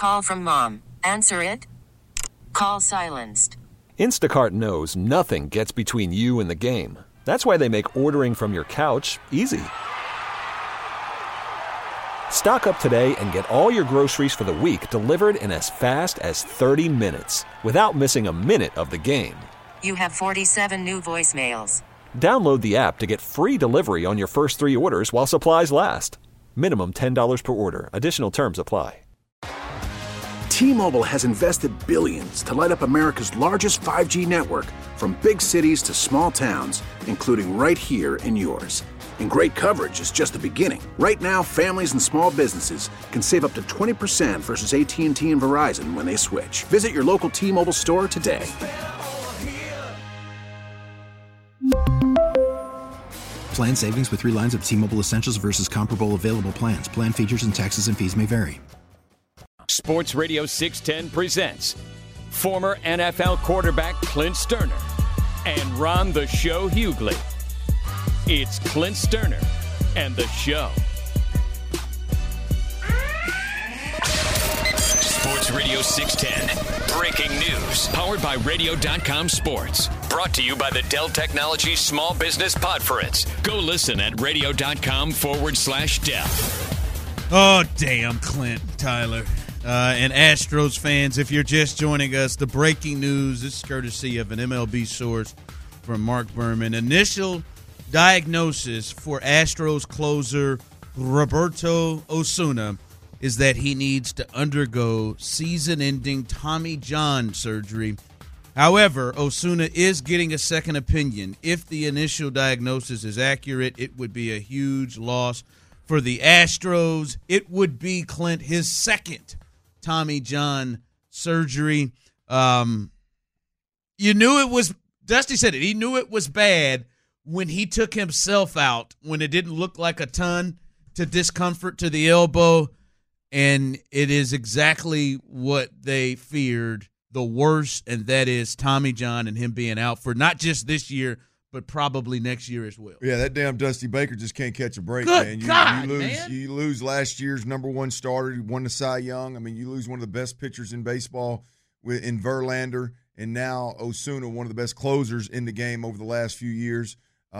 Call from mom. Answer it. Call silenced. Instacart knows nothing gets between you and the game. That's why they make ordering from your couch easy. Stock up today and get all your groceries for the week delivered in as fast as 30 minutes without missing a minute of the game. You have 47 new voicemails. Download the app to get free delivery on your first 3 orders while supplies last. Minimum $10 per order. Additional terms apply. T-Mobile has invested billions to light up America's largest 5G network, from big cities to small towns, including right here in yours. And great coverage is just the beginning. Right now, families and small businesses can save up to 20% versus AT&T and Verizon when they switch. Visit your local T-Mobile store today. Plan savings with 3 lines of T-Mobile Essentials versus comparable available plans. Plan features and taxes and fees may vary. Sports Radio 610 presents former NFL quarterback Clint Stoerner and Ron the Show Hughley. It's Clint Stoerner and the Show. Sports Radio 610. Breaking news. Powered by Radio.com Sports. Brought to you by the Dell Technologies Small Business Podference. Go listen at radio.com/Dell. Oh, damn, Clint, Tyler. And Astros fans, if you're just joining us, the breaking news is courtesy of an MLB source from Mark Berman. Initial diagnosis for Astros closer Roberto Osuna is that he needs to undergo season-ending Tommy John surgery. However, Osuna is getting a second opinion. If the initial diagnosis is accurate, it would be a huge loss for the Astros. It would be, Clint, his second Tommy John surgery. You knew it was – Dusty said it. He knew it was bad when he took himself out, when it didn't look like a ton to discomfort to the elbow, and it is exactly what they feared, the worst, and that is Tommy John and him being out for not just this year, but probably next year as well. Yeah, that damn Dusty Baker just can't catch a break, Good man. God, You lose last year's number one starter. You won the Cy Young. I mean, you lose one of the best pitchers in baseball in Verlander, and now Osuna, one of the best closers in the game over the last few years.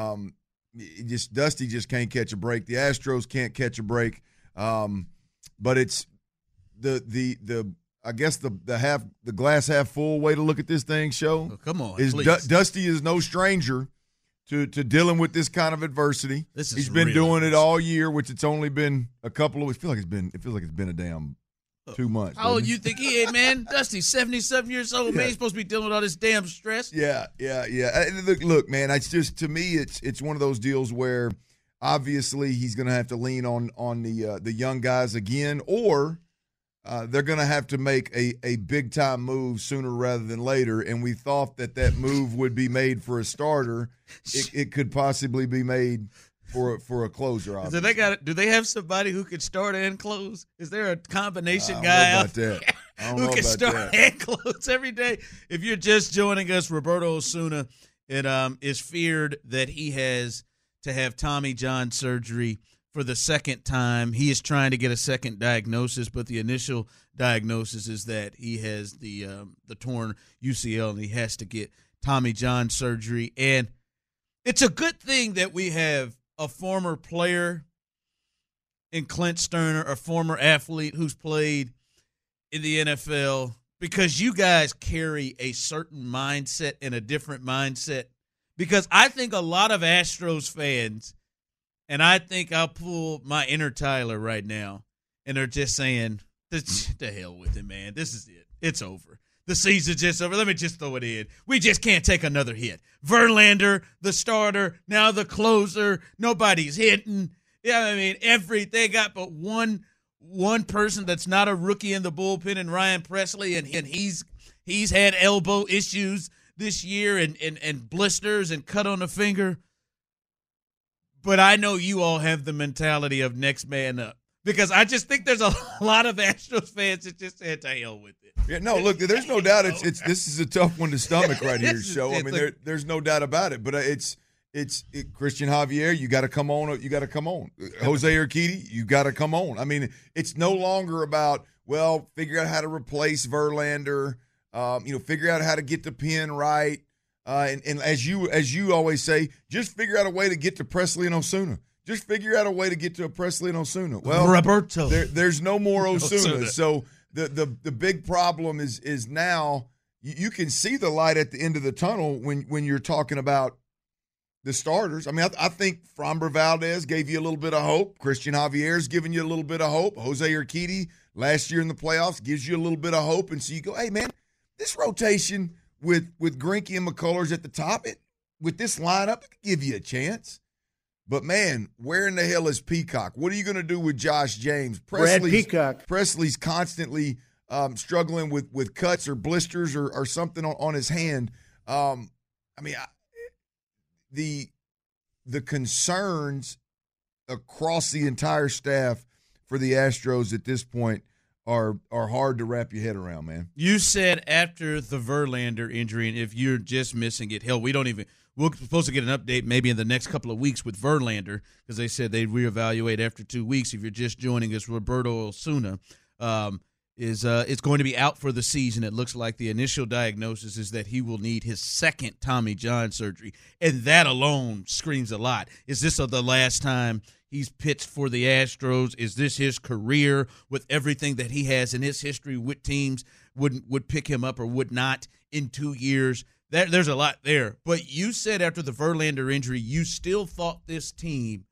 Dusty just can't catch a break. The Astros can't catch a break. But it's I guess the glass half full way to look at this thing, Show. Oh, come on, Dusty is no stranger to dealing with this kind of adversity. He's been really doing it all year, which it's only been a couple of. It feels like it's been a damn 2 months. How old you think he is, man? Dusty's 77 years old, man. He's supposed to be dealing with all this damn stress. Yeah. Look, man, it's just, to me, it's one of those deals where obviously he's going to have to lean on the young guys again, or they're going to have to make a big-time move sooner rather than later, and we thought that move would be made for a starter. It could possibly be made for a closer, obviously. Do they have somebody who could start and close? Is there a combination guy out there who can start and close every day? If you're just joining us, Roberto Osuna, it is feared that he has to have Tommy John surgery for the second time. He is trying to get a second diagnosis, but the initial diagnosis is that he has the torn UCL and he has to get Tommy John surgery. And it's a good thing that we have a former player in Clint Stoerner, a former athlete who's played in the NFL, because you guys carry a certain mindset and a different mindset. Because I think a lot of Astros fans, and I think I'll pull my inner Tyler right now, and they're just saying, the hell with it, man. This is it. It's over. The season's just over. Let me just throw it in. We just can't take another hit. Verlander, the starter, now the closer. Nobody's hitting. Yeah, I mean, they got but one person that's not a rookie in the bullpen, and Ryan Presley, and he's had elbow issues this year and blisters and cut on the finger. But I know you all have the mentality of next man up, because I just think there's a lot of Astros fans that just said to hell with it. Yeah, no, look, there's no doubt this is a tough one to stomach right here, Show. I mean, there's no doubt about it. But it's Christian Javier, you got to come on. You got to come on. Jose Urquidy, you got to come on. I mean, it's no longer about well, figure out how to replace Verlander, figure out how to get the pin right. And as you always say, just figure out a way to get to Presley and Osuna. Just figure out a way to get to a Presley and Osuna. Well, Roberto. There's no more Osuna. So the big problem is now you can see the light at the end of the tunnel when you're talking about the starters. I mean, I think Framber Valdez gave you a little bit of hope. Christian Javier's giving you a little bit of hope. Jose Urquidy last year in the playoffs gives you a little bit of hope. And so you go, hey, man, this rotation with Greinke and McCullers at the top, with this lineup, it could give you a chance. But, man, where in the hell is Peacock? What are you going to do with Josh James? Brad Peacock. Presley's constantly struggling with cuts or blisters or something on his hand. The concerns across the entire staff for the Astros at this point are hard to wrap your head around, man. You said after the Verlander injury, and if you're just missing it, hell, we're supposed to get an update maybe in the next couple of weeks with Verlander, because they said they'd reevaluate after 2 weeks. If you're just joining us, Roberto Osuna is going to be out for the season. It looks like the initial diagnosis is that he will need his second Tommy John surgery, and that alone screams a lot. Is this the last time he's pitched for the Astros? Is this his career with everything that he has in his history with teams would pick him up or would not in 2 years? There's a lot there. But you said after the Verlander injury, you still thought this team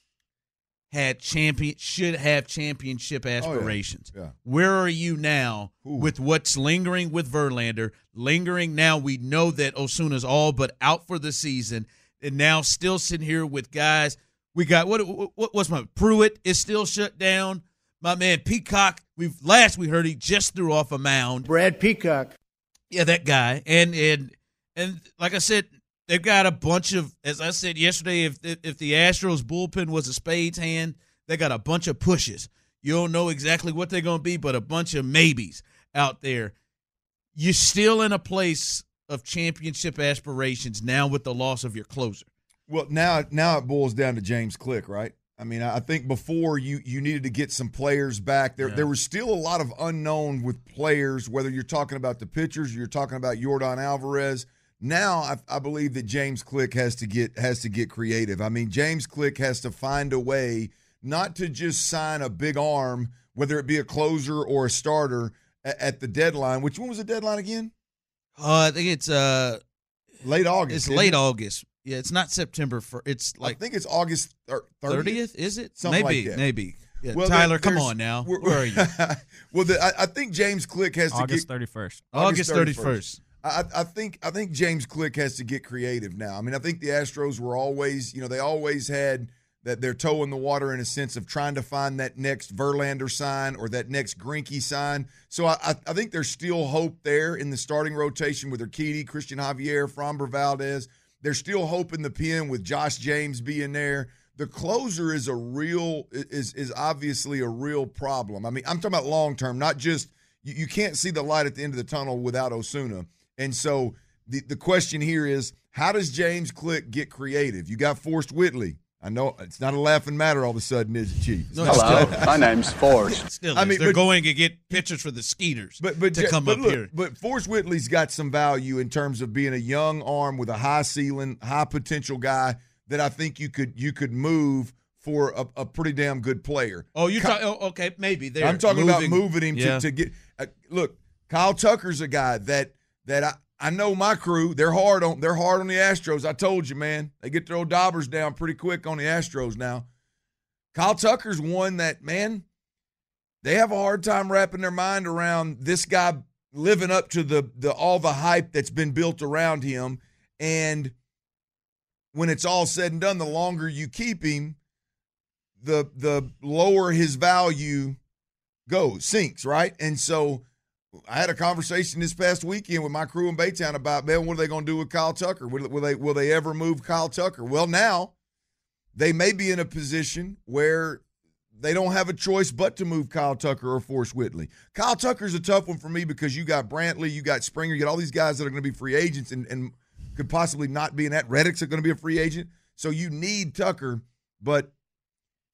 should have championship aspirations. Oh, yeah. Where are you now with what's lingering with Verlander? Lingering now, we know that Osuna's all but out for the season, and now still sitting here with guys. We got what's my Pruitt is still shut down. My man Peacock, we heard he just threw off a mound. Brad Peacock. Yeah, that guy. And like I said, they've got a bunch of, as I said yesterday, if the Astros bullpen was a spade's hand, they got a bunch of pushes. You don't know exactly what they're going to be, but a bunch of maybes out there. You're still in a place of championship aspirations now with the loss of your closer. Well, now it boils down to James Click, right? I mean, I think before you needed to get some players back. There was still a lot of unknown with players, whether you're talking about the pitchers or you're talking about Yordan Alvarez. Now I believe that James Click has to get creative. I mean, James Click has to find a way not to just sign a big arm, whether it be a closer or a starter at the deadline. Which one was the deadline again? I think it's late August. It's late August. Yeah, it's not September. It's like I think it's August 30th. Is it? Something maybe, like that. Maybe. Yeah, well, Tyler, come on now. Where are you? Well, I think James Click has August to get 31st. August 31st. I think James Click has to get creative now. I mean, I think the Astros were always, they always had that their toe in the water in a sense of trying to find that next Verlander sign or that next Greinke sign. So I think there's still hope there in the starting rotation with Urquidy, Christian Javier, Framber Valdez. There's still hope in the pen with Josh James being there. The closer is obviously a real problem. I mean, I'm talking about long term, not just you can't see the light at the end of the tunnel without Osuna. And so the question here is, how does James Click get creative? You got Forrest Whitley. I know it's not a laughing matter all of a sudden, is it, Chief? Hello, my name's Forrest. Still is. I mean, they're going to get pitchers for the Skeeters to come up here. But Forrest Whitley's got some value in terms of being a young arm with a high ceiling, high potential guy that I think you could move for a pretty damn good player. Oh, okay, maybe there. I'm talking about moving him to get look, Kyle Tucker's a guy that I know my crew, they're hard on the Astros. I told you, man. They get their old daubers down pretty quick on the Astros now. Kyle Tucker's one that, man, they have a hard time wrapping their mind around this guy living up to all the hype that's been built around him. And when it's all said and done, the longer you keep him, the lower his value sinks, right? And so I had a conversation this past weekend with my crew in Baytown about, man, what are they going to do with Kyle Tucker? Will they ever move Kyle Tucker? Well, now they may be in a position where they don't have a choice but to move Kyle Tucker or Forrest Whitley. Kyle Tucker's a tough one for me because you got Brantley, you got Springer, you got all these guys that are going to be free agents and could possibly not be in that. Reddick's going to be a free agent. So you need Tucker, but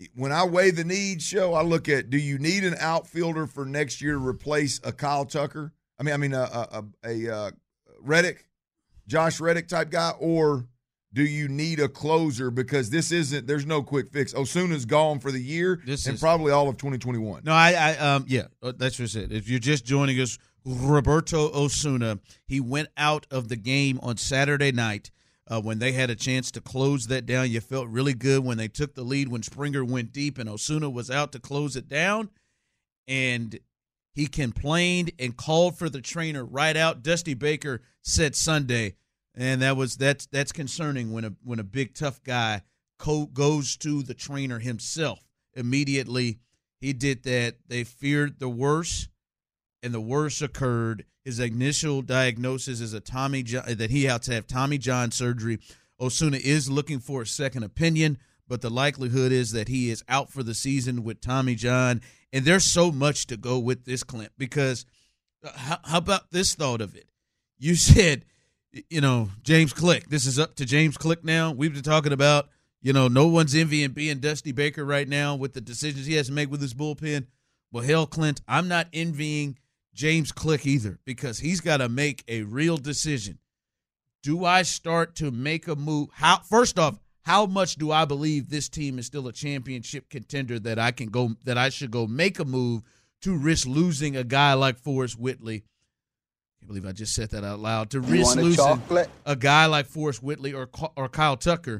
when I weigh the needs, I look at, do you need an outfielder for next year to replace a Kyle Tucker? A Reddick, Josh Reddick type guy, or do you need a closer? Because there's no quick fix. Osuna's gone for the year probably all of 2021. No, that's just it. If you're just joining us, Roberto Osuna, he went out of the game on Saturday night when they had a chance to close that down. You felt really good when they took the lead when Springer went deep and Osuna was out to close it down. And he complained and called for the trainer right out. Dusty Baker said Sunday, and that's concerning when a big tough guy goes to the trainer himself. Immediately he did that. They feared the worst, and the worst occurred. His initial diagnosis is that he had to have Tommy John surgery. Osuna is looking for a second opinion, but the likelihood is that he is out for the season with Tommy John. And there's so much to go with this, Clint, because how about this thought of it? You said, James Click. This is up to James Click now. We've been talking about, no one's envying being Dusty Baker right now with the decisions he has to make with his bullpen. Well, hell, Clint, I'm not envying James Click either, because he's got to make a real decision. Do I start to make a move? First off, how much do I believe this team is still a championship contender that I should go make a move to risk losing a guy like Forrest Whitley? I can't believe I just said that out loud. To risk losing a guy like Forrest Whitley or Kyle Tucker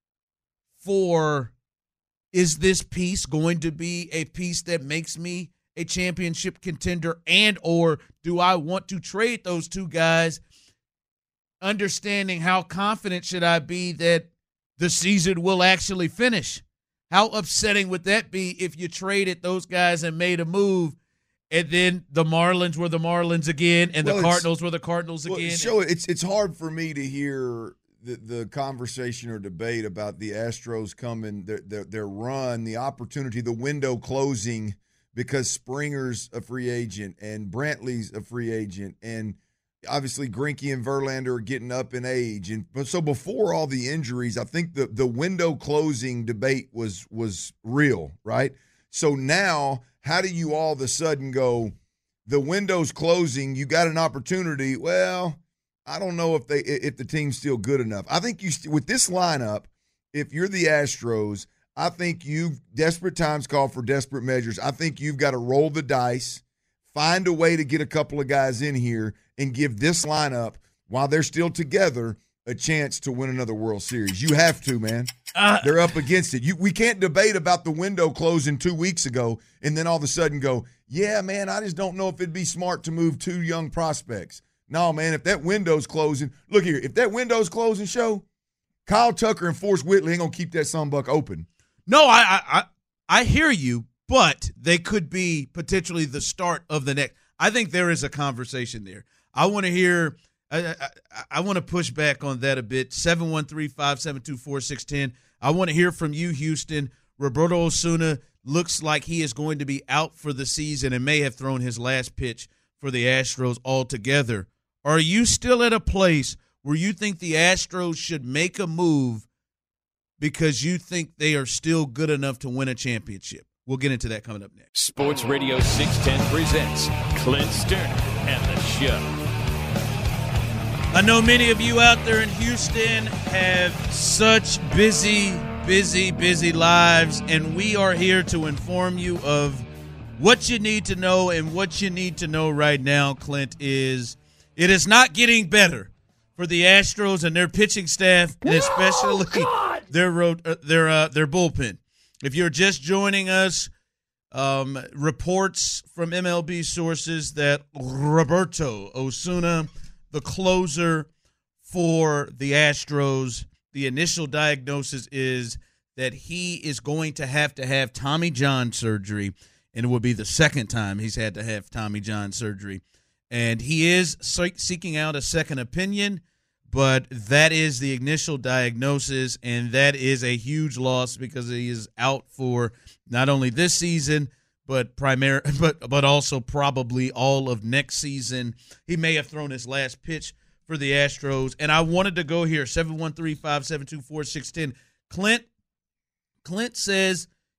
is this piece going to be a piece that makes me a championship contender, and or do I want to trade those two guys, understanding how confident should I be that the season will actually finish? How upsetting would that be if you traded those guys and made a move, and then the Marlins were the Marlins again, and the Cardinals were the Cardinals again? It's hard for me to hear the conversation or debate about the Astros coming, their run, the opportunity, the window closing, because Springer's a free agent and Brantley's a free agent, and obviously Greinke and Verlander are getting up in age. But so before all the injuries, I think the window closing debate was real, right? So now, how do you all of a sudden go, the window's closing, you got an opportunity? Well, I don't know if the team's still good enough. I think with this lineup, if you're the Astros, I think desperate times call for desperate measures. I think you've got to roll the dice, find a way to get a couple of guys in here, and give this lineup, while they're still together, a chance to win another World Series. You have to, man. They're up against it. We can't debate about the window closing 2 weeks ago and then all of a sudden go, yeah, man, I just don't know if it'd be smart to move two young prospects. No, man, if that window's closing, look here, if that window's closing, Kyle Tucker and Forrest Whitley ain't going to keep that sunbuck open. No, I hear you, but they could be potentially the start of the next. I think there is a conversation there. I want to hear I want to push back on that a bit. 713-572-4610. I want to hear from you, Houston. Roberto Osuna looks like he is going to be out for the season and may have thrown his last pitch for the Astros altogether. Are you still at a place where you think the Astros should make a move because you think they are still good enough to win a championship? We'll get into that coming up next. Sports Radio 610 presents Clint Sterner and the Show. I know many of you out there in Houston have such busy lives, and we are here to inform you of what you need to know. And what you need to know right now, Clint, is it is not getting better for the Astros and their pitching staff, and especially their bullpen. If you're just joining us, reports from MLB sources that Roberto Osuna, the closer for the Astros, the initial diagnosis is that he is going to have Tommy John surgery, and it will be the second time he's had to have Tommy John surgery. And he is seeking out a second opinion, but that is the initial diagnosis, and that is a huge loss because he is out for not only this season, but also probably all of next season. He may have thrown his last pitch for the Astros. And I wanted to go here, 713-572-4610. Clint says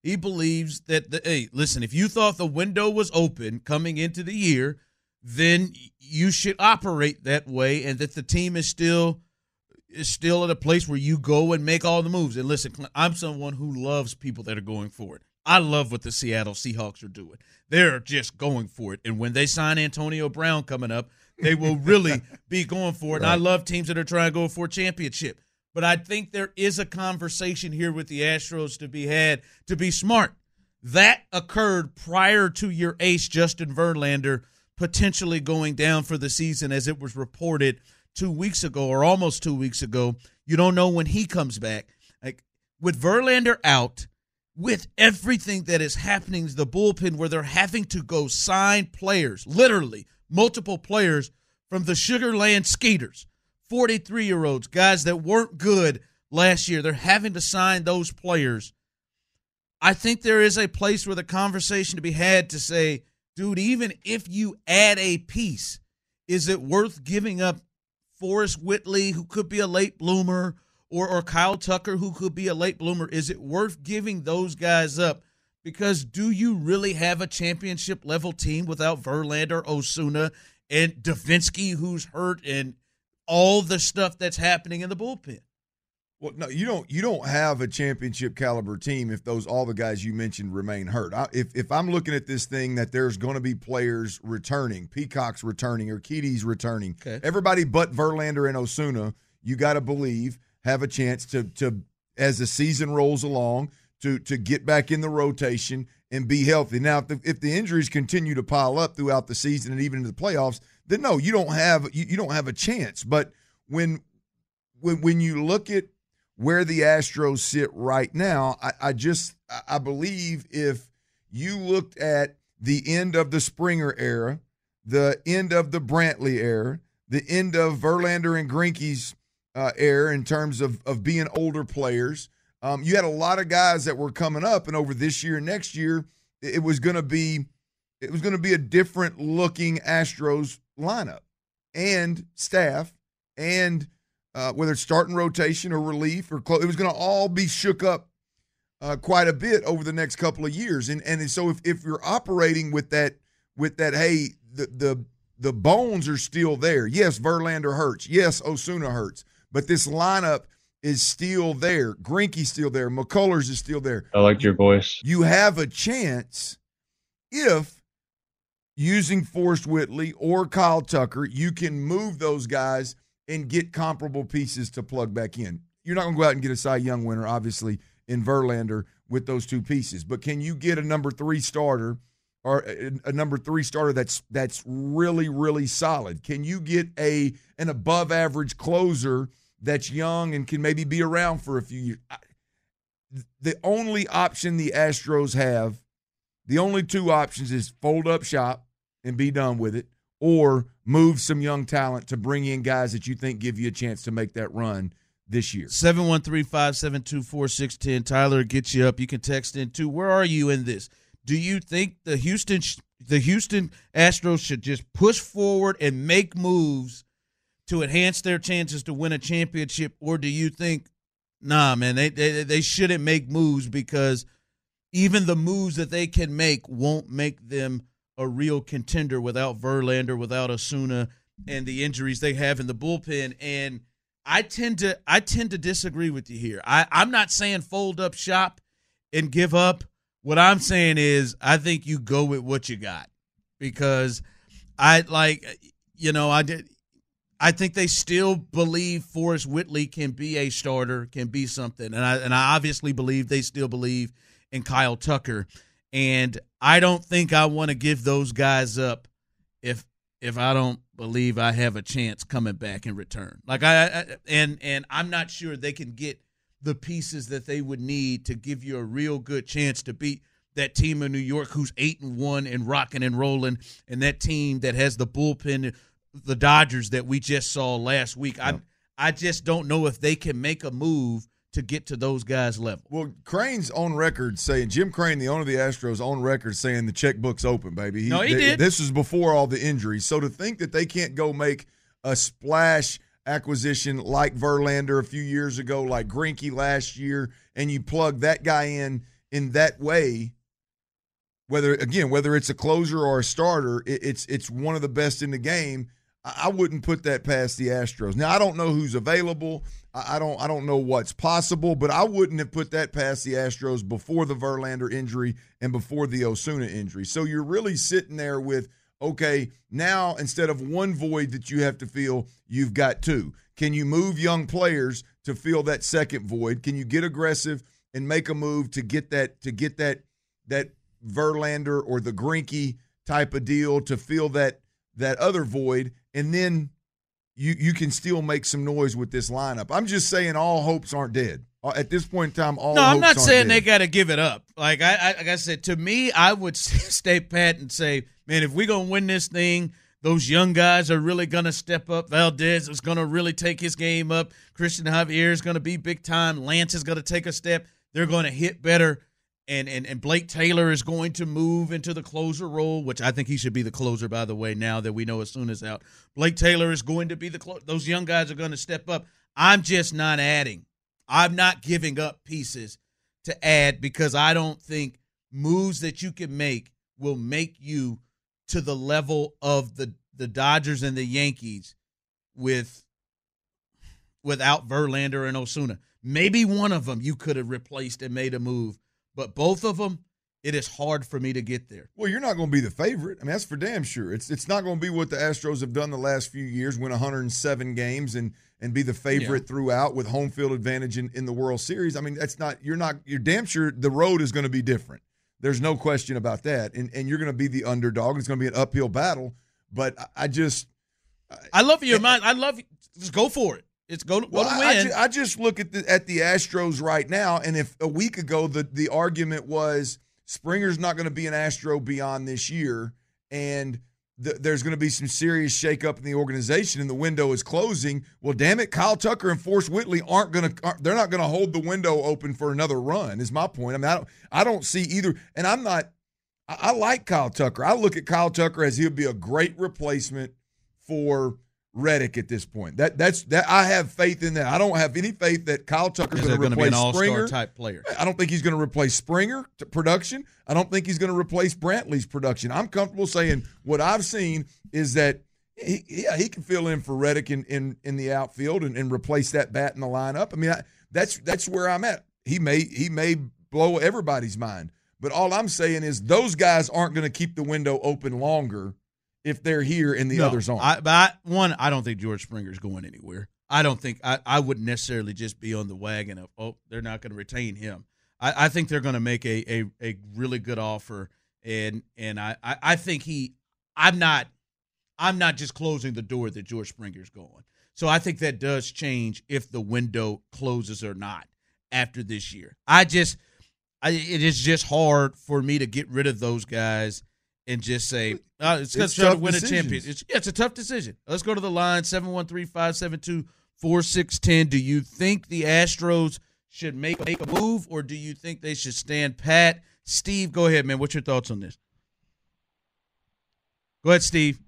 He believes that, hey, listen, if you thought the window was open coming into the year, then you should operate that way, and that the team is still at a place where you go and make all the moves. And listen, I'm someone who loves people that are going for it. I love what the Seattle Seahawks are doing. They're just going for it. And when they sign Antonio Brown coming up, they will really be going for it. And I love teams that are trying to go for a championship. But I think there is a conversation here with the Astros to be had, to be smart. That occurred prior to your ace, Justin Verlander, potentially going down for the season, as it was reported 2 weeks ago, or almost 2 weeks ago. You don't know when he comes back. Like, with Verlander out, with everything that is happening to the bullpen, where they're having to go sign players, literally multiple players from the Sugar Land Skeeters, 43-year-olds, guys that weren't good last year. They're having to sign those players. I think there is a place where the conversation to be had to say, dude, even if you add a piece, is it worth giving up Forrest Whitley, who could be a late bloomer, or Kyle Tucker, who could be a late bloomer? Is it worth giving those guys up? Because do you really have a championship-level team without Verlander, Osuna, and Davinsky, who's hurt, and all the stuff that's happening in the bullpen? Well, no, you don't have a championship caliber team if all the guys you mentioned remain hurt. If I'm looking at this thing that there's going to be players returning, Peacock's returning, Urquidy's returning, everybody but Verlander and Osuna, you got to believe have a chance to as the season rolls along to get back in the rotation and be healthy. Now, if the injuries continue to pile up throughout the season and even into the playoffs, then no, you don't have a chance. But when you look at where the Astros sit right now, I believe if you looked at the end of the Springer era, the end of the Brantley era, the end of Verlander and Greinke's era in terms of being older players, you had a lot of guys that were coming up, and over this year and next year, it was going to be a different looking Astros lineup and staff, and whether it's starting rotation or relief or it was going to all be shook up quite a bit over the next couple of years. And so if you're operating with that, hey, the bones are still there. Yes, Verlander hurts. Yes, Osuna hurts. But this lineup is still there. Greinke's still there. McCullers is still there. I liked your voice. You have a chance if, using Forrest Whitley or Kyle Tucker, you can move those guys and get comparable pieces to plug back in. You're not going to go out and get a Cy Young winner, obviously, in Verlander with those two pieces. But can you get a number 3 starter or a number 3 starter that's really, really solid? Can you get an above-average closer that's young and can maybe be around for a few years? The only option the Astros have, the only two options is fold up shop and be done with it, or move some young talent to bring in guys that you think give you a chance to make that run this year. 713-572-4610. Tyler gets you up. You can text in too. Where are you in this? Do you think the Houston Astros should just push forward and make moves to enhance their chances to win a championship, or do you think, nah, man, they shouldn't make moves because even the moves that they can make won't make them a real contender without Verlander, without Osuna, and the injuries they have in the bullpen? And I tend to disagree with you here. I'm not saying fold up shop and give up. What I'm saying is I think you go with what you got, because I think they still believe Forrest Whitley can be a starter, can be something. And I obviously believe they still believe in Kyle Tucker. And I don't think I want to give those guys up if I don't believe I have a chance coming back in return. Like and I'm not sure they can get the pieces that they would need to give you a real good chance to beat that team in New York who's 8-1 and rocking and rolling, and that team that has the bullpen, the Dodgers that we just saw last week. Yep. I just don't know if they can make a move to get to those guys' level. Well, Crane's on record saying, Jim Crane, the owner of the Astros, on record saying the checkbook's open, baby. He did. This is before all the injuries. So to think that they can't go make a splash acquisition like Verlander a few years ago, like Greinke last year, and you plug that guy in in that way, whether it's a closer or a starter, it's one of the best in the game. I wouldn't put that past the Astros. Now, I don't know who's available. I don't know what's possible, but I wouldn't have put that past the Astros before the Verlander injury and before the Osuna injury. So you're really sitting there with, okay, now instead of one void that you have to fill, you've got two. Can you move young players to fill that second void? Can you get aggressive and make a move to get that Verlander or the Greinke type of deal to fill that other void, and then you can still make some noise with this lineup. I'm just saying all hopes aren't dead. At this point in time, all hopes aren't dead. No, I'm not saying they got to give it up. Like I said, to me, I would stay pat and say, man, if we're going to win this thing, those young guys are really going to step up. Valdez is going to really take his game up. Christian Javier is going to be big time. Lance is going to take a step. They're going to hit better. And Blake Taylor is going to move into the closer role, which I think he should be the closer, by the way, now that we know Osuna's out. Blake Taylor is going to be the closer. Those young guys are going to step up. I'm just not adding. I'm not giving up pieces to add because I don't think moves that you can make will make you to the level of the Dodgers and the Yankees without Verlander and Osuna. Maybe one of them you could have replaced and made a move. But both of them, it is hard for me to get there. Well, you're not going to be the favorite. I mean, that's for damn sure. It's not going to be what the Astros have done the last few years, win 107 games and be the favorite throughout with home field advantage in the World Series. I mean, you're damn sure the road is going to be different. There's no question about that. And you're going to be the underdog. It's going to be an uphill battle. But I love your mind. I love you. Just go for it. It's go to win. I just look at the Astros right now, and if a week ago the argument was Springer's not going to be an Astro beyond this year, and there's going to be some serious shakeup in the organization, and the window is closing. Well, damn it, Kyle Tucker and Forrest Whitley they're not going to hold the window open for another run. Is my point. I mean, I don't see either, and I like Kyle Tucker. I look at Kyle Tucker as he'll be a great replacement for Reddick at this point. That's I have faith in that. I don't have any faith that Kyle Tucker is going to replace Springer. Type player. I don't think he's going to replace Springer to production. I don't think he's going to replace Brantley's production. I'm comfortable saying what I've seen is that he can fill in for Reddick in the outfield and replace that bat in the lineup. I mean, that's where I'm at. He may blow everybody's mind, but all I'm saying is those guys aren't going to keep the window open longer if they're here and the others aren't. I don't think George Springer's going anywhere. I don't think I wouldn't necessarily just be on the wagon of, they're not going to retain him. I think they're going to make a really good offer, and I think I'm not just closing the door that George Springer's going. So I think that does change if the window closes or not after this year. It is just hard for me to get rid of those guys and just say, it's going to try to win a championship. It's a tough decision. Let's go to the line, 713-572-4610. Do you think the Astros should make a move, or do you think they should stand pat? Steve, go ahead, man. What's your thoughts on this? Go ahead, Steve.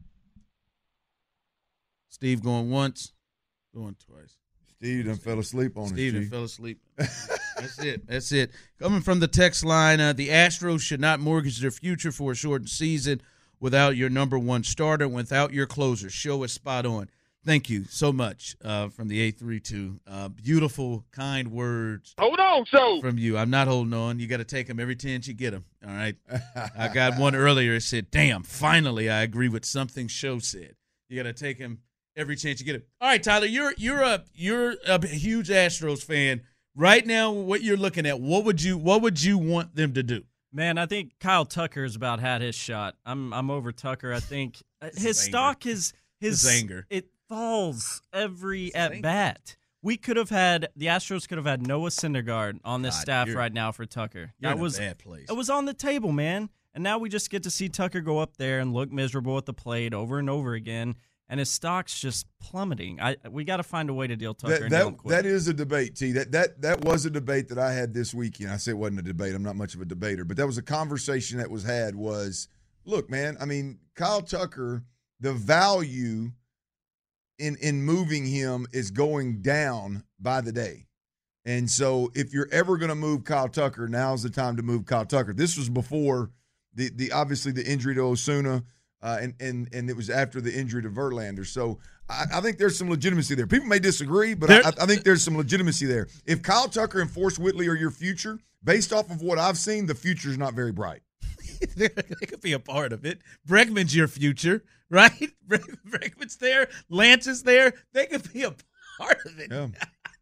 Steve going once, going twice. Steve done fell asleep on us. Steve done fell asleep. That's it. Coming from the text line, the Astros should not mortgage their future for a shortened season without your number one starter, without your closer. Show is spot on. Thank you so much from the 832. Beautiful, kind words. Hold on, so. From you. I'm not holding on. You got to take them every chance you get them. All right? I got one earlier that said, damn, finally I agree with something Show said. You got to take him every chance you get him. All right, Tyler, you're a huge Astros fan. Right now, what you're looking at, what would you want them to do? Man, I think Kyle Tucker's about had his shot. I'm over Tucker. I think his stock is his anger. It falls every at bat. The Astros could have had Noah Syndergaard on this staff right now for Tucker. That was a bad place. It was on the table, man. And now we just get to see Tucker go up there and look miserable at the plate over and over again. And his stock's just plummeting. We got to find a way to deal Tucker. That is a debate, T. That was a debate that I had this weekend. I say it wasn't a debate. I'm not much of a debater, but that was a conversation that was had. Look, man. I mean, Kyle Tucker, the value in moving him is going down by the day, And so if you're ever going to move Kyle Tucker, now's the time to move Kyle Tucker. This was before the obviously the injury to Osuna, and it was after the injury to Verlander. So I think there's some legitimacy there. People may disagree, but I think there's some legitimacy there. If Kyle Tucker and Forrest Whitley are your future, based off of what I've seen, the future's not very bright. They could be a part of it. Bregman's your future, right? Bregman's there. Lance is there. They could be a part of it. Yeah.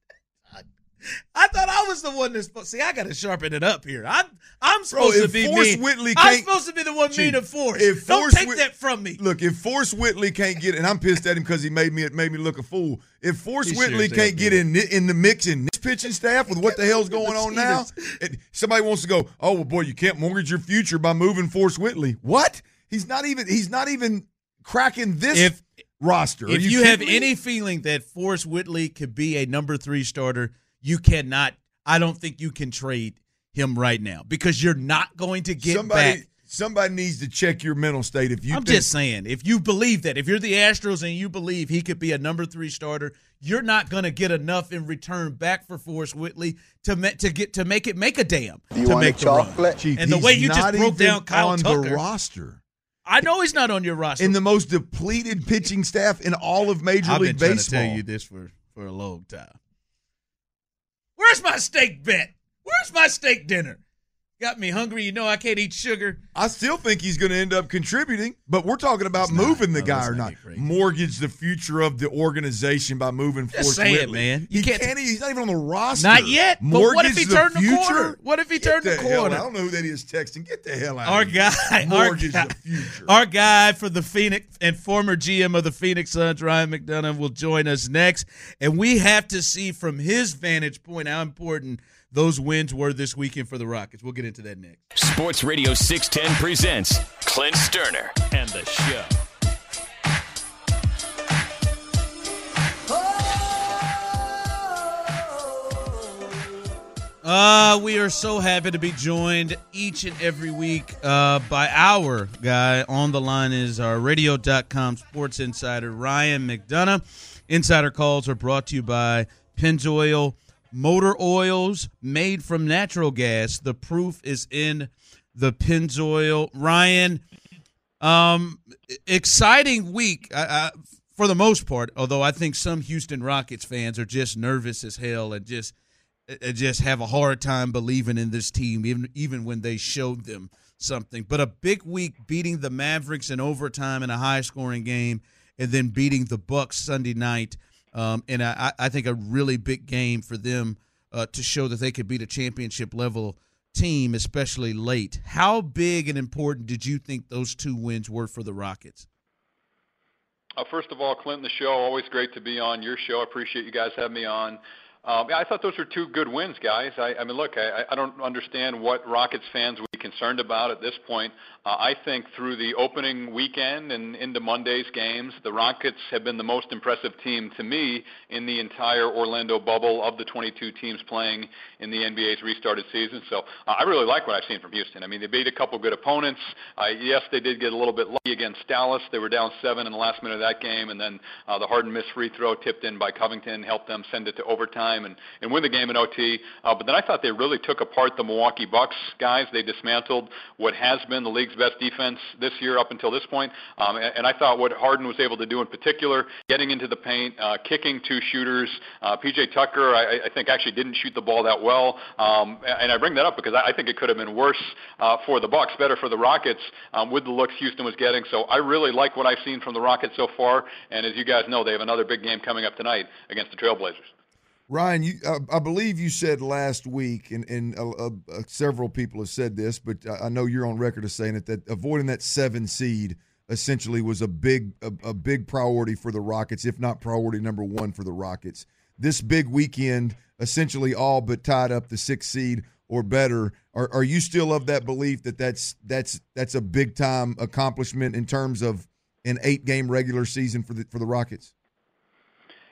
I thought I was the one that's supposed. See, I got to sharpen it up here. I'm supposed to be Forrest me. Whitley I'm supposed to be the one mean to Forrest. Don't take that from me. Look, if Forrest Whitley can't get, and I'm pissed at him because he made me look a fool. If Forrest Whitley can't get in the mix in this pitching staff with what the hell's going on now, somebody wants to go, oh well, boy, you can't mortgage your future by moving Forrest Whitley. What? He's not even cracking this roster. If you have any feeling that Forrest Whitley could be a number 3 starter, you cannot. I don't think you can trade him right now because you're not going to get back. Somebody needs to check your mental state. I'm just saying, if you believe that, if you're the Astros and you believe he could be a number 3 starter, you're not going to get enough in return back for Forrest Whitley to make it make a damn to make the run. Chief, and the way you just broke down Kyle Tucker on the roster. I know he's not on your roster. In the most depleted pitching staff in all of Major League Baseball. I've been trying to tell you this for a long time. Where's my steak bet? Where's my steak dinner? Got me hungry. You know I can't eat sugar. I still think he's going to end up contributing, but we're talking about moving the guy or not. Mortgage the future of the organization by moving Forrest Whitley. Just say it, man. He's not even on the roster. Not yet. But what if he turned the corner? What if he turned the corner? I don't know who that is texting. Get the hell out of here. Mortgage the future. Our guy for the Phoenix and former GM of the Phoenix Suns, Ryan McDonough, will join us next. And we have to see from his vantage point how important those wins were this weekend for the Rockets. We'll get into that next. Sports Radio 610 presents Clint Sterner and the Show. We are so happy to be joined each and every week by our guy. On the line is our radio.com sports insider, Ryan McDonough. Insider calls are brought to you by Pennzoil Motor Oils made from natural gas. The proof is in the Pennzoil. Ryan, exciting week for the most part, although I think some Houston Rockets fans are just nervous as hell and just have a hard time believing in this team, even when they showed them something. But a big week beating the Mavericks in overtime in a high-scoring game and then beating the Bucks Sunday night. And I think a really big game for them to show that they could beat a championship-level team, especially late. How big and important did you think those 2 wins were for the Rockets? First of all, Clint, the show, always great to be on your show. I appreciate you guys having me on. I thought those were 2 good wins, guys. I mean, look, I don't understand what Rockets fans would be concerned about at this point. I think through the opening weekend and into Monday's games, the Rockets have been the most impressive team to me in the entire Orlando bubble of the 22 teams playing in the NBA's restarted season. So I really like what I've seen from Houston. I mean, they beat a couple good opponents. Yes, they did get a little bit lucky against Dallas. They were down 7 in the last minute of that game, and then the Harden missed free throw tipped in by Covington helped them send it to overtime and win the game in OT. But then I thought they really took apart the Milwaukee Bucks, guys. They dismantled what has been the league's best defense this year up until this point. And I thought what Harden was able to do in particular, getting into the paint, kicking 2 shooters. P.J. Tucker, I think, actually didn't shoot the ball that well. And I bring that up because I think it could have been worse for the Bucks, better for the Rockets with the looks Houston was getting. So I really like what I've seen from the Rockets so far. And as you guys know, they have another big game coming up tonight against the Trailblazers. Ryan, I believe you said last week, and several people have said this, but I know you're on record as saying it, that avoiding that 7 seed essentially was a big priority for the Rockets, if not priority number 1 for the Rockets. This big weekend essentially all but tied up the 6th seed or better. Are you still of that belief that that's a big time accomplishment in terms of an 8-game regular season for the Rockets?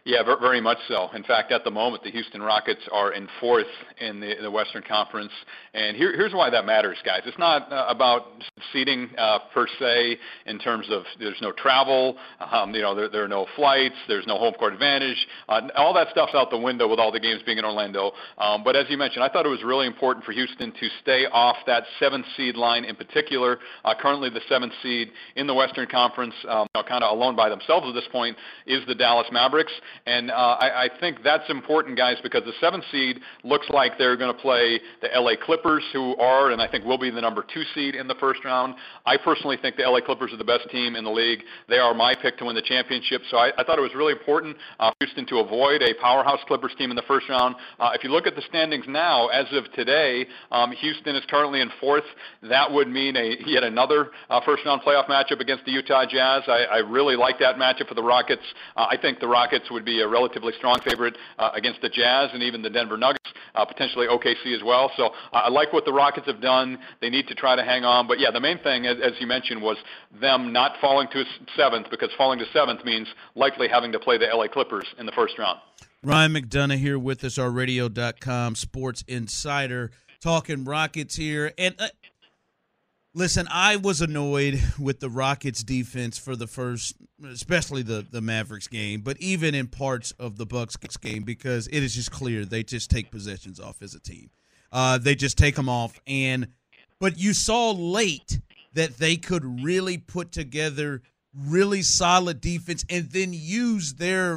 Yeah, very much so. In fact, at the moment, the Houston Rockets are in fourth in the Western Conference. And here's why that matters, guys. It's not about seeding per se in terms of there's no travel, there are no flights, there's no home court advantage. All that stuff's out the window with all the games being in Orlando. But as you mentioned, I thought it was really important for Houston to stay off that 7th seed line in particular. Currently the 7th seed in the Western Conference, kind of alone by themselves at this point, is the Dallas Mavericks. And I think that's important, guys, because the 7th seed looks like they're going to play the LA Clippers, who are, and I think will be the number 2 seed in the first round. I personally think the LA Clippers are the best team in the league. They are my pick to win the championship. So I thought it was really important for Houston to avoid a powerhouse Clippers team in the first round. If you look at the standings now, as of today, Houston is currently in fourth. That would mean yet another first-round playoff matchup against the Utah Jazz. I really like that matchup for the Rockets. I think the Rockets would be a relatively strong favorite against the Jazz and even the Denver Nuggets, potentially OKC as well. So I like what the Rockets have done. They need to try to hang on. But, yeah, the main thing, as you mentioned, was them not falling to 7th, because falling to 7th means likely having to play the LA Clippers in the first round. Ryan McDonough here with us, our radio.com sports insider, talking Rockets here. And listen, I was annoyed with the Rockets defense for the first, especially the Mavericks game, but even in parts of the Bucks game, because it is just clear they just take possessions off as a team. They just take them off. But you saw late that they could really put together really solid defense and then use their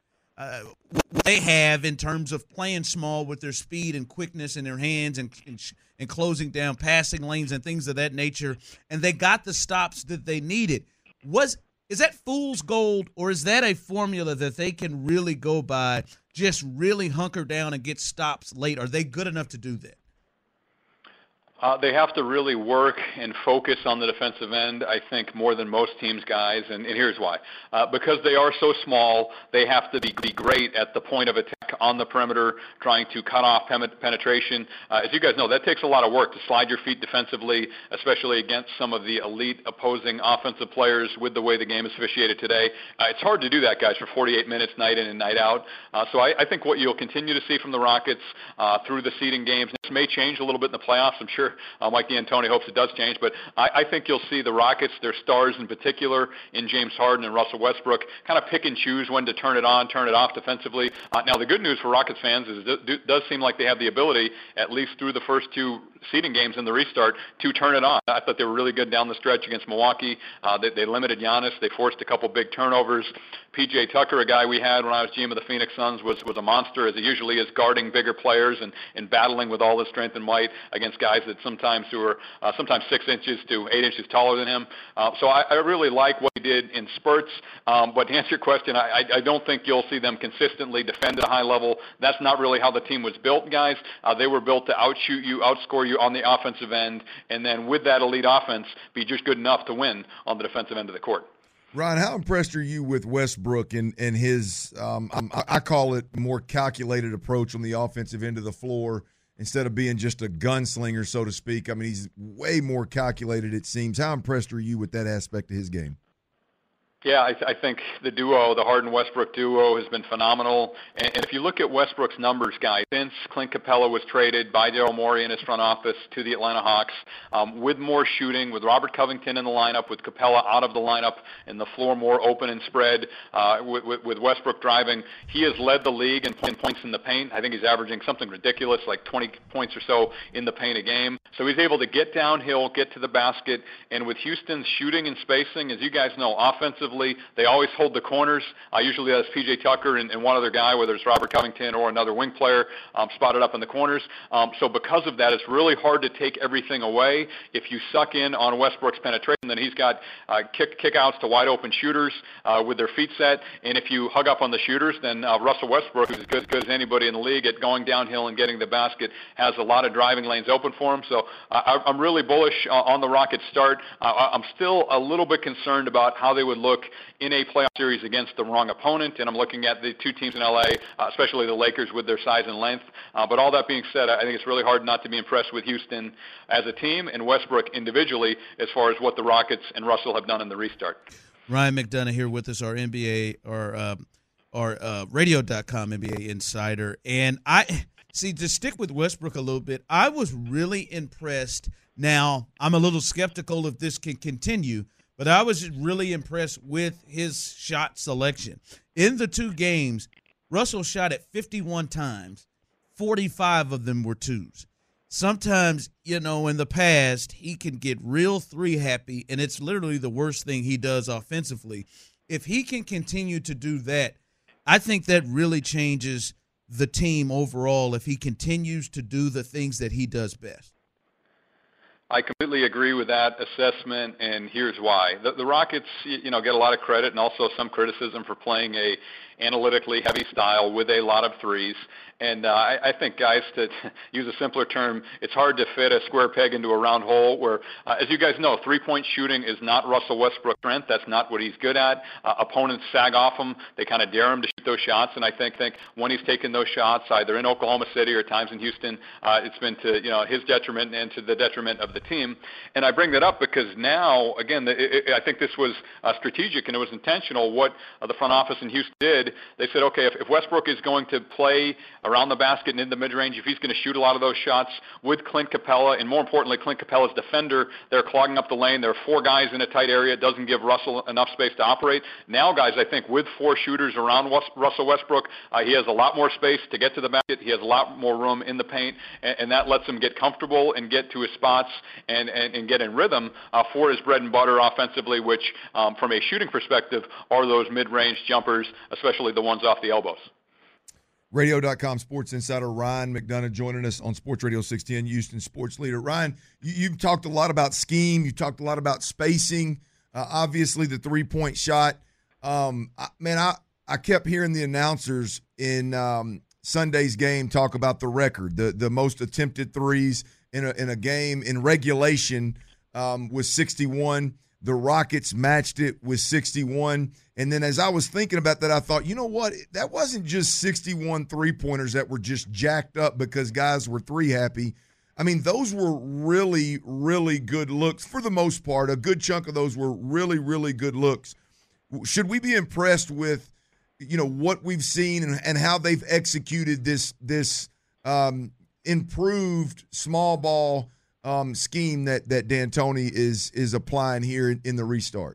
what they have in terms of playing small with their speed and quickness in their hands and closing down passing lanes and things of that nature, and they got the stops that they needed. Is that fool's gold, or is that a formula that they can really go by, just really hunker down and get stops late? Are they good enough to do that? They have to really work and focus on the defensive end, I think, more than most teams, guys, and here's why. Because they are so small, they have to be great at the point of attack on the perimeter, trying to cut off penetration. As you guys know, that takes a lot of work to slide your feet defensively, especially against some of the elite opposing offensive players with the way the game is officiated today. It's hard to do that, guys, for 48 minutes night in and night out. So I think what you'll continue to see from the Rockets through the seeding games, this may change a little bit in the playoffs, I'm sure. Mike D'Antoni hopes it does change, but I think you'll see the Rockets, their stars in particular, in James Harden and Russell Westbrook, kind of pick and choose when to turn it on, turn it off defensively. Now, the good news for Rockets fans is it does seem like they have the ability, at least through the first 2 seeding games in the restart, to turn it on. I thought they were really good down the stretch against Milwaukee. They limited Giannis. They forced a couple big turnovers. P.J. Tucker, a guy we had when I was GM of the Phoenix Suns, was a monster, as he usually is, guarding bigger players and battling with all his strength and might against guys that sometimes 6 inches to 8 inches taller than him. So I really like what he did in spurts. But to answer your question, I don't think you'll see them consistently defend at a high level. That's not really how the team was built, guys. They were built to outshoot you, outscore you on the offensive end, and then with that elite offense, be just good enough to win on the defensive end of the court. Ryan, how impressed are you with Westbrook and his, I call it, more calculated approach on the offensive end of the floor instead of being just a gunslinger, so to speak? I mean, he's way more calculated, it seems. How impressed are you with that aspect of his game? Yeah, I think the Harden-Westbrook duo has been phenomenal. And if you look at Westbrook's numbers, guys, since Clint Capella was traded by Daryl Morey in his front office to the Atlanta Hawks, with more shooting, with Robert Covington in the lineup, with Capella out of the lineup, and the floor more open and spread, with Westbrook driving, he has led the league in points in the paint. I think he's averaging something ridiculous, like 20 points or so in the paint a game. So he's able to get downhill, get to the basket, and with Houston's shooting and spacing, as you guys know, offensively, they always hold the corners. Usually that's P.J. Tucker and one other guy, whether it's Robert Covington or another wing player, spotted up in the corners. So because of that, it's really hard to take everything away. If you suck in on Westbrook's penetration, then he's got kick-outs to wide-open shooters with their feet set. And if you hug up on the shooters, then Russell Westbrook, who's as good as anybody in the league at going downhill and getting the basket, has a lot of driving lanes open for him. So I'm really bullish on the Rockets' start. I'm still a little bit concerned about how they would look in a playoff series against the wrong opponent, and I'm looking at the 2 teams in L.A., especially the Lakers with their size and length. But all that being said, I think it's really hard not to be impressed with Houston as a team and Westbrook individually as far as what the Rockets and Russell have done in the restart. Ryan McDonough here with us, our NBA, Radio.com NBA Insider. And I see, to stick with Westbrook a little bit, I was really impressed. Now, I'm a little skeptical if this can continue, but I was really impressed with his shot selection. In the 2 games, Russell shot at 51 times. 45 of them were twos. Sometimes, in the past, he can get real three happy, and it's literally the worst thing he does offensively. If he can continue to do that, I think that really changes the team overall if he continues to do the things that he does best. I completely agree with that assessment, and here's why. The Rockets, get a lot of credit and also some criticism for playing a analytically heavy style with a lot of threes. And I think, guys, to use a simpler term, it's hard to fit a square peg into a round hole where, as you guys know, three-point shooting is not Russell Westbrook's strength. That's not what he's good at. Opponents sag off him. They kind of dare him to shoot those shots. And I think when he's taken those shots, either in Oklahoma City or at times in Houston, it's been to his detriment and to the detriment of the team. And I bring that up because now, again, I think this was strategic and it was intentional. What the front office in Houston did, they said, okay, if Westbrook is going to play around the basket and in the mid-range, if he's going to shoot a lot of those shots with Clint Capella, and more importantly, Clint Capella's defender, they're clogging up the lane. There are 4 guys in a tight area. It doesn't give Russell enough space to operate. Now, guys, I think with 4 shooters around Russell Westbrook, he has a lot more space to get to the basket. He has a lot more room in the paint, and that lets him get comfortable and get to his spots and get in rhythm for his bread and butter offensively, which from a shooting perspective are those mid-range jumpers, especially the ones off the elbows. Radio.com sports insider Ryan McDonough joining us on Sports Radio 610, Houston Sports Leader. Ryan, you've talked a lot about scheme. You talked a lot about spacing. Obviously, the three-point shot. I kept hearing the announcers in Sunday's game talk about the record, the most attempted threes in a game in regulation was 61. The Rockets matched it with 61. And then as I was thinking about that, I thought, you know what? That wasn't just 61 three-pointers that were just jacked up because guys were three happy. I mean, those were really, really good looks for the most part. A good chunk of those were really, really good looks. Should we be impressed with, what we've seen and how they've executed this improved small ball scheme that D'Antoni is applying here in the restart?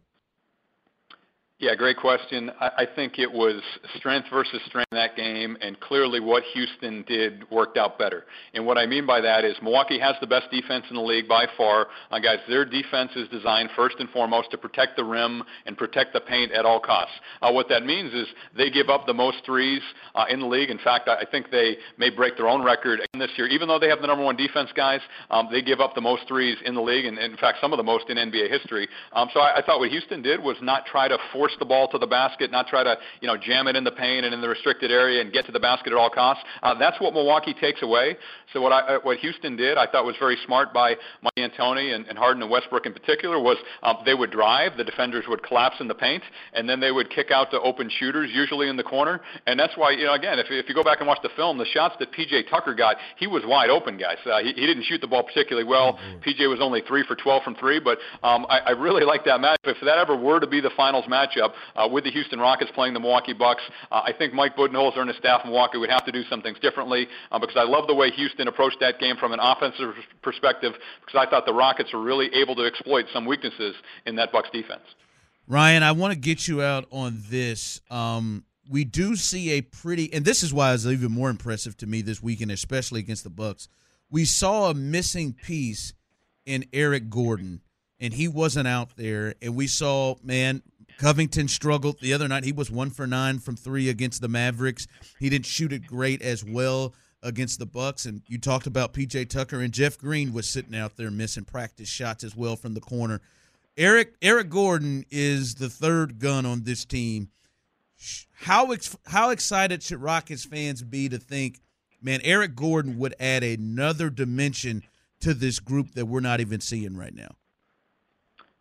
Yeah, great question. I think it was strength versus strength in that game, and clearly what Houston did worked out better. And what I mean by that is Milwaukee has the best defense in the league by far. Guys, their defense is designed first and foremost to protect the rim and protect the paint at all costs. What that means is they give up the most threes in the league. In fact, I think they may break their own record this year. Even though they have the number 1 defense, guys, they give up the most threes in the league, and in fact, some of the most in NBA history. So I thought what Houston did was not try to force the ball to the basket, not try to jam it in the paint and in the restricted area and get to the basket at all costs. That's what Milwaukee takes away. So what Houston did, I thought was very smart by Mike D'Antoni and Harden and Westbrook in particular, was they would drive, the defenders would collapse in the paint, and then they would kick out to open shooters, usually in the corner. And that's why, again, if you go back and watch the film, the shots that P.J. Tucker got, he was wide open, guys. He didn't shoot the ball particularly well. P.J. was only 3 for 12 from 3, but I really like that matchup. If that ever were to be the finals matchup with the Houston Rockets playing the Milwaukee Bucks, I think Mike Budenholzer and his staff in Milwaukee would have to do some things differently because I love the way Houston approached that game from an offensive perspective because I thought the Rockets were really able to exploit some weaknesses in that Bucks defense. Ryan, I want to get you out on this. We do see and this is why it was even more impressive to me this weekend, especially against the Bucks. We saw a missing piece in Eric Gordon, and he wasn't out there. And we saw, Covington struggled the other night. He was 1 for 9 from 3 against the Mavericks. He didn't shoot it great as well against the Bucks. And you talked about P.J. Tucker, and Jeff Green was sitting out there missing practice shots as well from the corner. Eric Gordon is the third gun on this team. How excited should Rockets fans be to think, Eric Gordon would add another dimension to this group that we're not even seeing right now?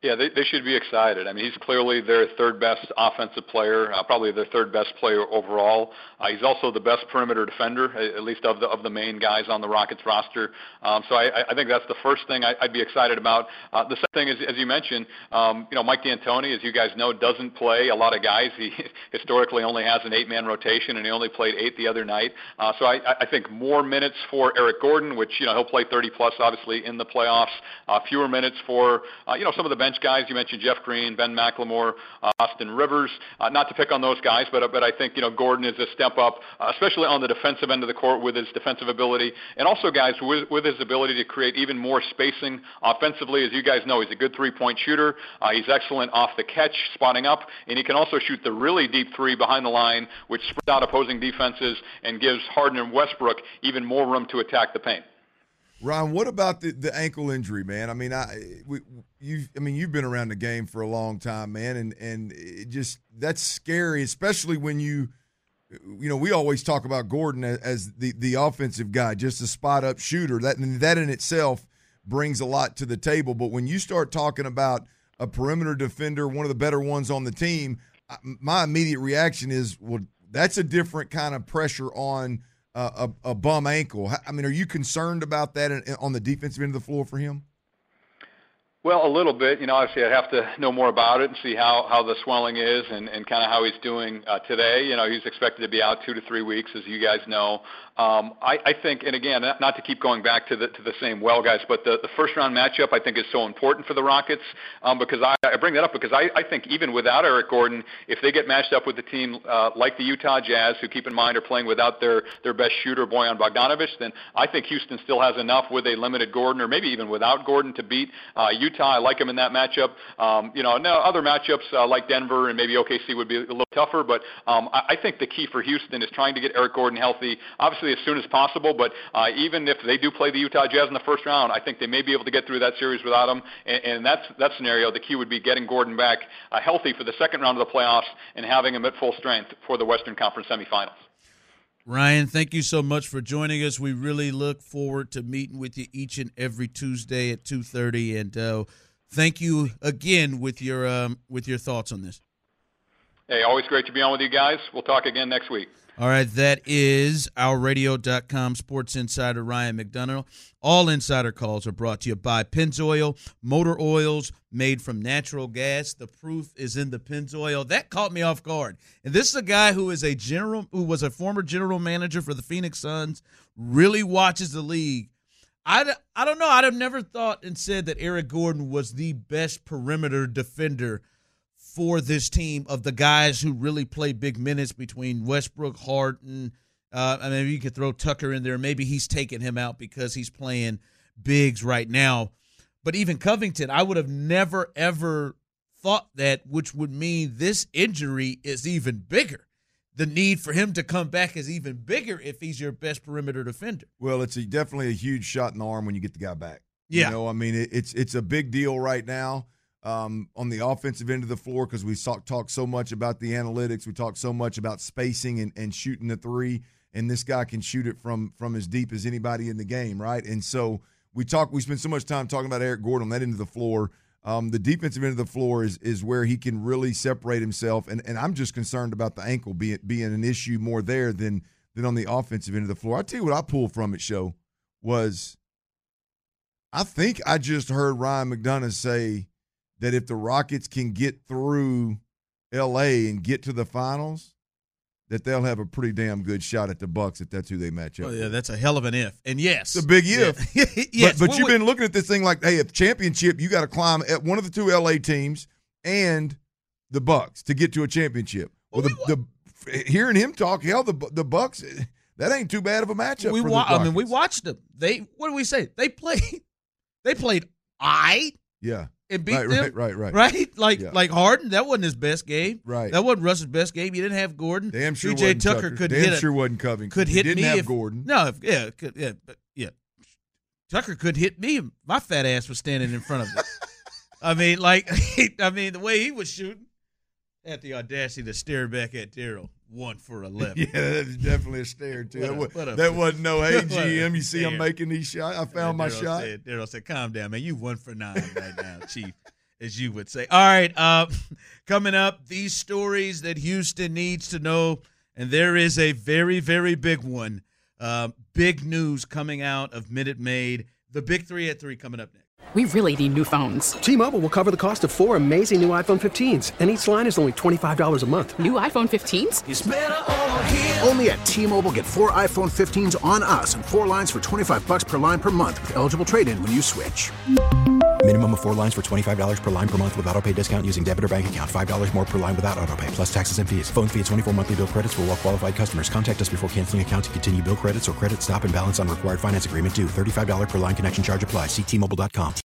Yeah, they should be excited. I mean, he's clearly their third best offensive player, probably their third best player overall. He's also the best perimeter defender, at least of the main guys on the Rockets roster. So I think that's the first thing I'd be excited about. The second thing is, as you mentioned, Mike D'Antoni, as you guys know, doesn't play a lot of guys. He historically only has an 8-man rotation, and he only played 8 the other night. So I think more minutes for Eric Gordon, which he'll play 30-plus, obviously, in the playoffs. Fewer minutes for some of the bench guys. You mentioned Jeff Green, Ben McLemore, Austin Rivers. Not to pick on those guys, but I think Gordon is a step up, especially on the defensive end of the court with his defensive ability, and also guys with his ability to create even more spacing offensively. As you guys know, he's a good three-point shooter. He's excellent off the catch, spotting up, and he can also shoot the really deep three behind the line, which spreads out opposing defenses and gives Harden and Westbrook even more room to attack the paint. Ron, what about the ankle injury, man? I mean, you've been around the game for a long time, man, and it just that's scary, especially when we always talk about Gordon as the offensive guy, just a spot up shooter. That in itself brings a lot to the table. But when you start talking about a perimeter defender, one of the better ones on the team, my immediate reaction is, well, that's a different kind of pressure on a bum ankle. I mean, are you concerned about that on the defensive end of the floor for him? Well, a little bit. Obviously I'd have to know more about it and see how the swelling is and kind of how he's doing today. He's expected to be out 2 to 3 weeks, as you guys know. I think, and again, not to keep going back to the same guys, but the first-round matchup I think is so important for the Rockets because I bring that up because I think even without Eric Gordon, if they get matched up with a team like the Utah Jazz, who keep in mind are playing without their best shooter, Bojan Bogdanović, then I think Houston still has enough with a limited Gordon or maybe even without Gordon to beat Utah. I like him in that matchup. Now other matchups like Denver and maybe OKC would be a little tougher, but I think the key for Houston is trying to get Eric Gordon healthy, obviously as soon as possible, but even if they do play the Utah Jazz in the first round, I think they may be able to get through that series without him, and that scenario, the key would be getting Gordon back healthy for the second round of the playoffs and having him at full strength for the Western Conference semifinals. Ryan, thank you so much for joining us. We really look forward to meeting with you each and every Tuesday at 2:30, and thank you again with your thoughts on this. Hey, always great to be on with you guys. We'll talk again next week. All right, that is OurRadio.com sports insider Ryan McDonough. All insider calls are brought to you by Pennzoil, motor oils made from natural gas. The proof is in the Pennzoil. That caught me off guard. And this is a guy who was a former general manager for the Phoenix Suns, really watches the league. I don't know. I'd have never thought and said that Eric Gordon was the best perimeter defender for this team of the guys who really play big minutes between Westbrook, Harden. You could throw Tucker in there. Maybe he's taking him out because he's playing bigs right now. But even Covington, I would have never, ever thought that, which would mean this injury is even bigger. The need for him to come back is even bigger if he's your best perimeter defender. Well, it's definitely a huge shot in the arm when you get the guy back. Yeah. It's a big deal right now. On the offensive end of the floor because we talk so much about the analytics. We talk so much about spacing and shooting the three, and this guy can shoot it from as deep as anybody in the game, right? And so we spend so much time talking about Eric Gordon on that end of the floor. The defensive end of the floor is where he can really separate himself, and I'm just concerned about the ankle being an issue more there than on the offensive end of the floor. I'll tell you what I pulled from it, Show, was I think I just heard Ryan McDonough say that if the Rockets can get through L.A. and get to the finals, that they'll have a pretty damn good shot at the Bucks if that's who they match up. Oh, yeah, that's a hell of an if. And yes. It's a big if. Yeah. Yes. But you've been looking at this thing like, hey, if championship, you got to climb at one of the two L.A. teams and the Bucks to get to a championship. Well, hearing him talk, hell, the Bucks, that ain't too bad of a matchup for the Rockets. We watched them. What do we say? They played Yeah. And beat them. Right. Like Harden, that wasn't his best game. Right. That wasn't Russ's best game. He didn't have Gordon. Damn sure P.J. wasn't Tucker could Damn sure wasn't Covington. Could hit he didn't me have if Gordon. No, Tucker could hit me. My fat ass was standing in front of him. The way he was shooting, had the audacity to stare back at Daryl. 1 for 11. Yeah, that's definitely a stare, too. That wasn't no, hey, GM, you see I'm making these shots? I found my shot. Daryl said, calm down, man. You 1 for 9 right now, Chief. as you would say. All right, coming up, these stories that Houston needs to know, and there is a very, very big one. Big news coming out of Minute Maid. The Big 3 at 3 coming up next. We really need new phones. T-Mobile will cover the cost of 4 amazing new iPhone 15s, and each line is only $25 a month. New iPhone 15s? It's better over here. Only at T-Mobile, get 4 iPhone 15s on us and 4 lines for $25 per line per month with eligible trade-in when you switch. Minimum of 4 lines for $25 per line per month with autopay discount using debit or bank account. $5 more per line without autopay, plus taxes and fees. Phone fee at 24 monthly bill credits for well-qualified customers. Contact us before canceling account to continue bill credits or credit stop and balance on required finance agreement due. $35 per line connection charge applies. See T-Mobile.com.